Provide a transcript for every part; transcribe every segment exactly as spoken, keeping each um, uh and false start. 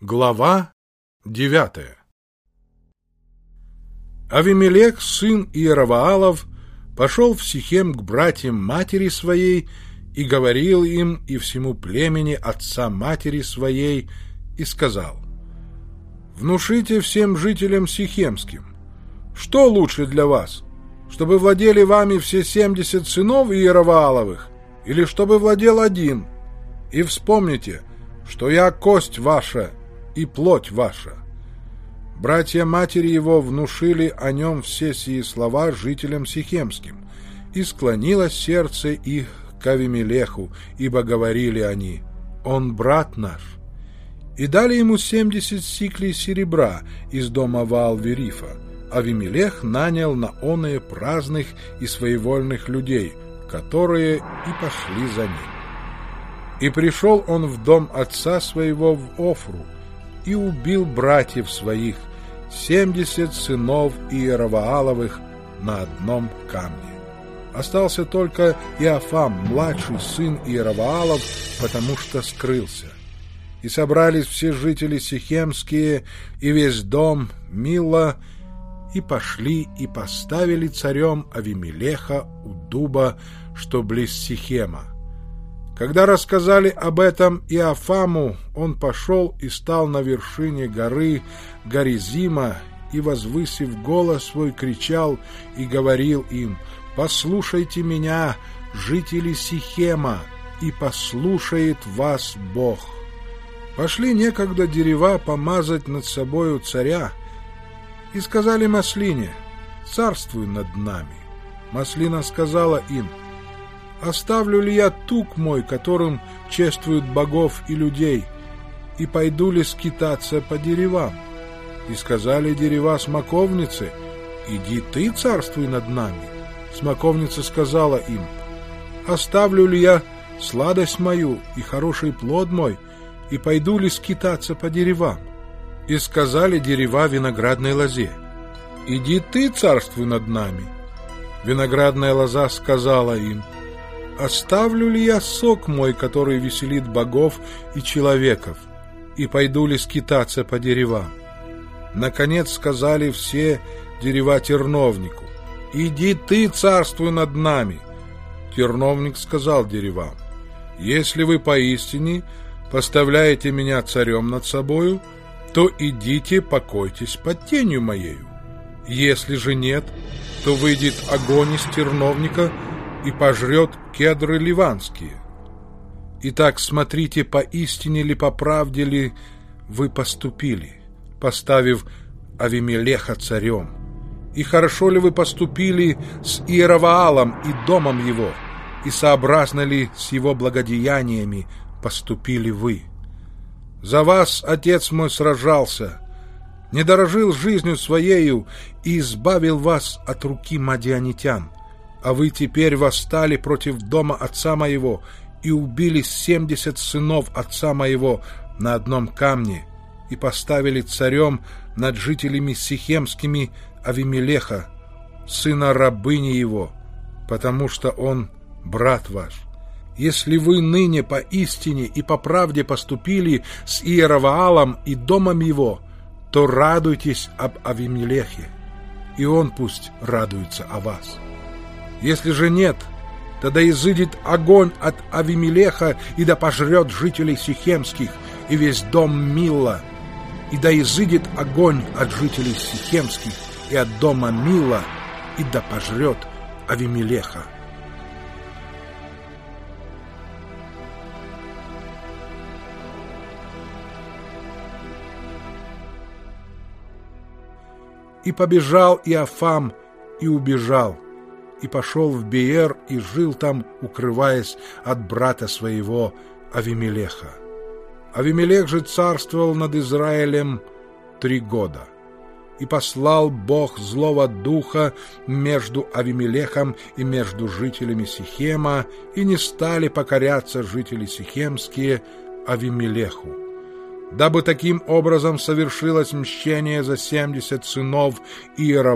Глава девятая. Авимелех, сын Иероваалов, пошел в Сихем к братьям матери своей и говорил им и всему племени отца матери своей и сказал: «Внушите всем жителям сихемским, что лучше для вас, чтобы владели вами все семьдесят сынов Иеровааловых, или чтобы владел один? И вспомните, что я кость ваша и плоть ваша». Братья матери его внушили о нем все сии слова жителям сихемским, и склонилось сердце их к Авимелеху, ибо говорили они: «Он брат наш». И дали ему семьдесят сиклей серебра из дома Ваал-Верифа. Авимелех нанял на оные праздных и своевольных людей, которые и пошли за ним. И пришел он в дом отца своего в Офру, и убил братьев своих, семьдесят сынов Иеровааловых, на одном камне. Остался только Иофам, младший сын Иероваалов, потому что скрылся. И собрались все жители сихемские и весь дом Милла, и пошли и поставили царем Авимелеха у дуба, что близ Сихема. Когда рассказали об этом Иофаму, он пошел и стал на вершине горы Горизима, и, возвысив голос свой, кричал и говорил им: «Послушайте меня, жители Сихема, и послушает вас Бог». Пошли некогда дерева помазать над собою царя, и сказали маслине: «Царствуй над нами». Маслина сказала им: «Оставлю ли я тук мой, которым чествуют богов и людей, и пойду ли скитаться по деревам?» И сказали дерева смоковнице: «Иди ты, царствуй над нами». Смоковница сказала им: «Оставлю ли я сладость мою и хороший плод мой, и пойду ли скитаться по деревам?» И сказали дерева виноградной лозе: «Иди ты, царствуй над нами». Виноградная лоза сказала им: «Оставлю ли я сок мой, который веселит богов и человеков, и пойду ли скитаться по деревам?» Наконец сказали все дерева терновнику: «Иди ты, царствуй над нами». Терновник сказал деревам: «Если вы поистине поставляете меня царем над собою, то идите, покойтесь под тенью моею. Если же нет, то выйдет огонь из терновника и пожрет кедры ливанские. Итак, смотрите, поистине ли, по правде ли вы поступили, поставив Авимелеха царем, и хорошо ли вы поступили с Иероваалом и домом его, и сообразно ли с его благодеяниями поступили вы. За вас отец мой сражался, не дорожил жизнью своею и избавил вас от руки мадианитян. А вы теперь восстали против дома отца моего и убили семьдесят сынов отца моего на одном камне и поставили царем над жителями сихемскими Авимелеха, сына рабыни его, потому что он брат ваш. Если вы ныне поистине и по правде поступили с Иероваалом и домом его, то радуйтесь об Авимелехе, и он пусть радуется о вас. Если же нет, тогда изыдет огонь от Авимелеха и да пожрет жителей сихемских и весь дом Милла, и да изыдет огонь от жителей сихемских и от дома Милла, и да пожрет Авимелеха». И побежал Иофам и убежал, и пошел в Беер и жил там, укрываясь от брата своего Авимелеха. Авимелех же царствовал над Израилем три года. И послал Бог злого духа между Авимелехом и между жителями Сихема, и не стали покоряться жители сихемские Авимелеху, дабы таким образом совершилось мщение за семьдесят сынов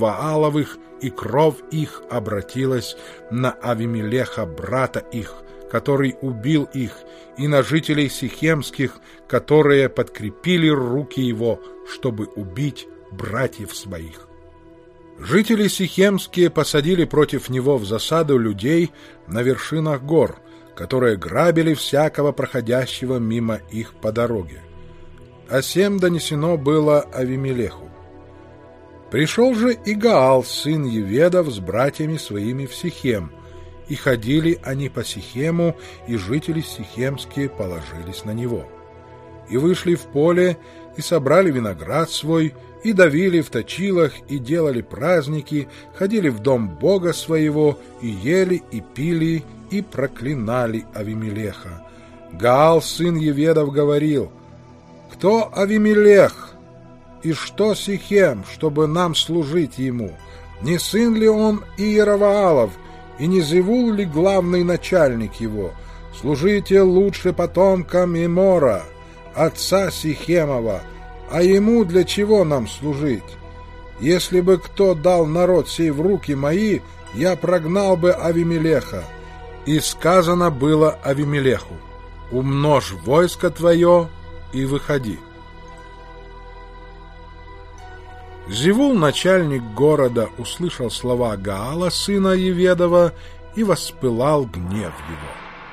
Иеровааловых, и кровь их обратилась на Авимелеха, брата их, который убил их, и на жителей сихемских, которые подкрепили руки его, чтобы убить братьев своих. Жители сихемские посадили против него в засаду людей на вершинах гор, которые грабили всякого проходящего мимо их по дороге. А сем донесено было Авимелеху. Пришел же и Гаал, сын Еведов, с братьями своими в Сихем, и ходили они по Сихему, и жители сихемские положились на него. И вышли в поле, и собрали виноград свой, и давили в точилах, и делали праздники, ходили в дом Бога своего, и ели, и пили, и проклинали Авимелеха. Гаал, сын Еведов, говорил: «Кто Авимелех? И что Сихем, чтобы нам служить ему? Не сын ли он Иераваалов, и не Зевул ли главный начальник его? Служите лучше потомкам Эмора, отца Сихемова, а ему для чего нам служить? Если бы кто дал народ сей в руки мои, я прогнал бы Авимелеха». И сказано было Авимелеху: «Умножь войско твое и выходи». Зевул, начальник города, услышал слова Гаала, сына Еведова, и воспылал гнев его.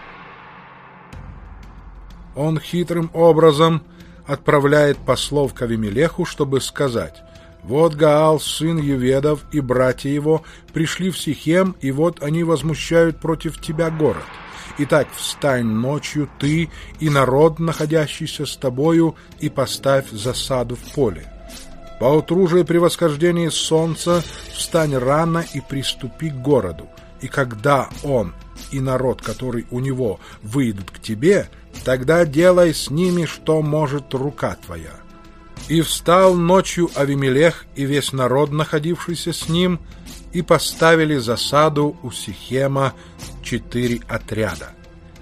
Он хитрым образом отправляет послов к Авимелеху, чтобы сказать: «Вот Гаал, сын Еведов, и братья его пришли в Сихем, и вот они возмущают против тебя город. Итак, встань ночью ты и народ, находящийся с тобою, и поставь засаду в поле. Поутру же при восхождении солнца встань рано и приступи к городу, и когда он и народ, который у него, выйдут к тебе, тогда делай с ними, что может рука твоя». И встал ночью Авимелех и весь народ, находившийся с ним, и поставили засаду у Сихема четыре отряда.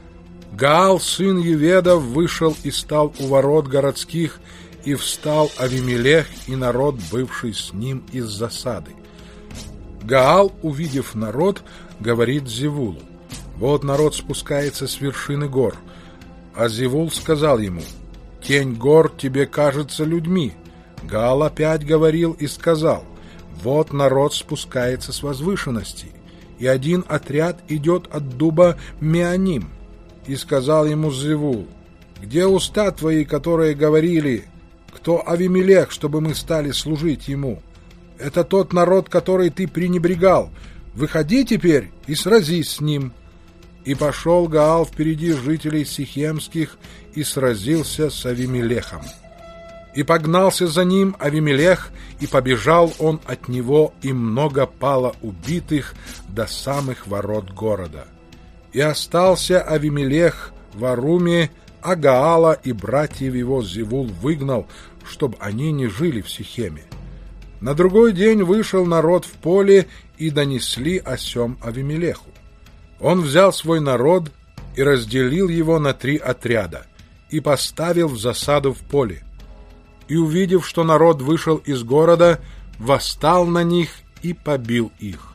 Гаал, сын Еведов, вышел и стал у ворот городских, и встал Авимелех и народ, бывший с ним из засады. Гаал, увидев народ, говорит Зевулу: «Вот народ спускается с вершины гор». А Зевул сказал ему: «Тень гор тебе кажется людьми». Гаал опять говорил и сказал: «Вот народ спускается с возвышенностей, и один отряд идет от дуба Меоним». И сказал ему Зевул: «Где уста твои, которые говорили: кто Авимелех, чтобы мы стали служить ему? Это тот народ, который ты пренебрегал. Выходи теперь и сразись с ним». И пошел Гаал впереди жителей сихемских и сразился с Авимелехом. И погнался за ним Авимелех, и побежал он от него, и много пало убитых до самых ворот города. И остался Авимелех в Аруме, а Гаала и братьев его Зевул выгнал, чтобы они не жили в Сихеме. На другой день вышел народ в поле, и донесли о сем Авимелеху. Он взял свой народ и разделил его на три отряда, и поставил в засаду в поле. И, увидев, что народ вышел из города, восстал на них и побил их.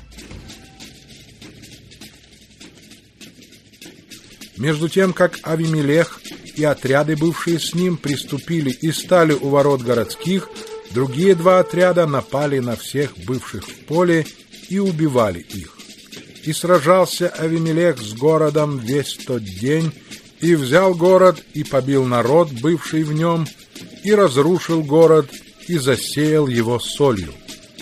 Между тем, как Авимелех и отряды, бывшие с ним, приступили и стали у ворот городских, другие два отряда напали на всех бывших в поле и убивали их. И сражался Авимелех с городом весь тот день, и взял город, и побил народ, бывший в нем, и разрушил город, и засеял его солью.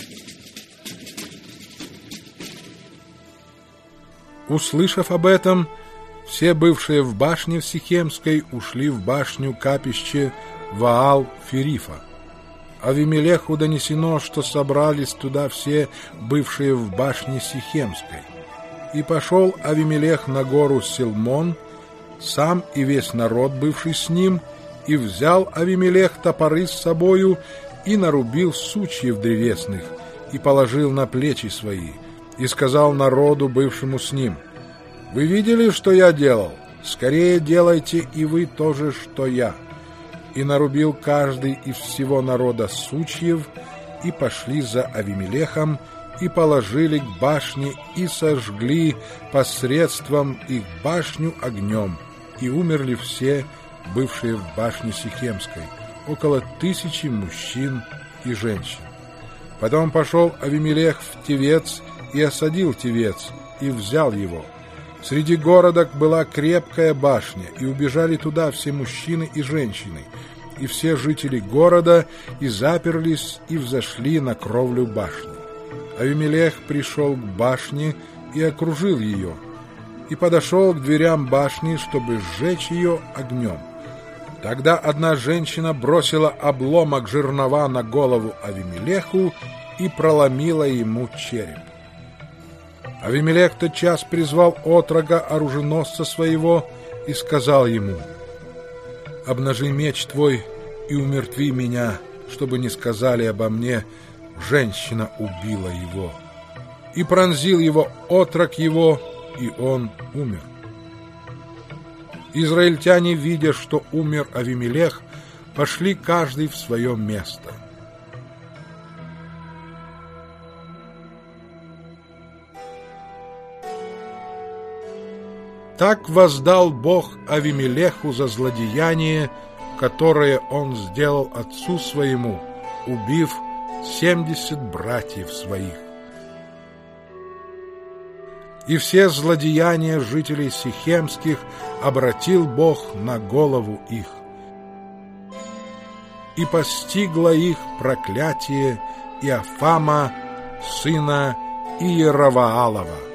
Услышав об этом, все бывшие в башне в Сихемской ушли в башню капище Ваал-Ферифа. Авимелеху донесено, что собрались туда все бывшие в башне Сихемской. И пошел Авимелех на гору Силмон, сам и весь народ, бывший с ним, и взял Авимелех топоры с собою, и нарубил сучьев древесных, и положил на плечи свои, и сказал народу, бывшему с ним: «Вы видели, что я делал? Скорее делайте и вы то же, что я». И нарубил каждый из всего народа сучьев, и пошли за Авимелехом, и положили к башне, и сожгли посредством их башню огнем, и умерли все, бывшие в башне Сихемской, около тысячи мужчин и женщин. Потом пошел Авимелех в Тевец и осадил Тевец, и взял его. Среди города была крепкая башня, и убежали туда все мужчины и женщины, и все жители города, и заперлись, и взошли на кровлю башни. Авимелех пришел к башне и окружил ее, и подошел к дверям башни, чтобы сжечь ее огнем. Тогда одна женщина бросила обломок жернова на голову Авимелеху и проломила ему череп. Авимелех тотчас призвал отрога оруженосца своего и сказал ему: «Обнажи меч твой и умертви меня, чтобы не сказали обо мне: женщина убила его». И пронзил его отрок его, и он умер. Израильтяне, видя, что умер Авимелех, пошли каждый в свое место. Так воздал Бог Авимелеху за злодеяние, которое он сделал отцу своему, убив семьдесят братьев своих. И все злодеяния жителей Сихемских обратил Бог на голову их. И постигло их проклятие Иофама, сына Иераваалова.